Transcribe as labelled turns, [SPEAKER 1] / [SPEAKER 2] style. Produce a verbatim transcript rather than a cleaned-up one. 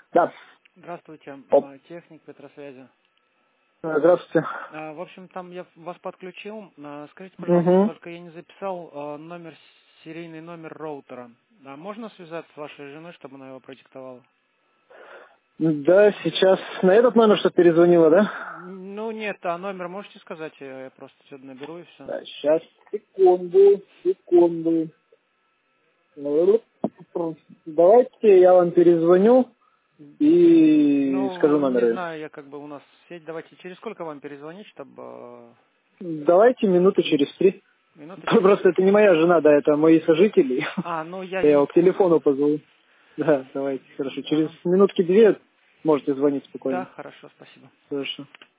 [SPEAKER 1] Да.
[SPEAKER 2] Здравствуйте,
[SPEAKER 1] Оп.
[SPEAKER 2] а, техник Петросвязи.
[SPEAKER 1] Э, Здравствуйте.
[SPEAKER 2] А, В общем, там я вас подключил. А, Скажите, пожалуйста,
[SPEAKER 1] Угу.
[SPEAKER 2] только я не записал а, номер, серийный номер роутера. А можно связаться с вашей женой, чтобы она его продиктовала?
[SPEAKER 1] Да, сейчас на этот номер что перезвонила, да?
[SPEAKER 2] Ну, нет, а номер можете сказать? Я я просто сюда наберу и все.
[SPEAKER 1] Да, сейчас, секунду, секунду. Давайте я вам перезвоню и скажу
[SPEAKER 2] Ну, не
[SPEAKER 1] номер.
[SPEAKER 2] знаю, я как бы у нас сеть. Давайте, через сколько вам перезвонить, чтобы
[SPEAKER 1] Давайте минуты через три.
[SPEAKER 2] минуты через...
[SPEAKER 1] Просто это не моя жена, да, это мои сожители.
[SPEAKER 2] А, ну я
[SPEAKER 1] Я
[SPEAKER 2] не
[SPEAKER 1] его
[SPEAKER 2] в
[SPEAKER 1] к
[SPEAKER 2] курсе.
[SPEAKER 1] телефону позову. Да, давайте, хорошо. Через
[SPEAKER 2] Ага.
[SPEAKER 1] минутки две можете звонить
[SPEAKER 2] Да,
[SPEAKER 1] спокойно.
[SPEAKER 2] хорошо, спасибо.
[SPEAKER 1] Хорошо.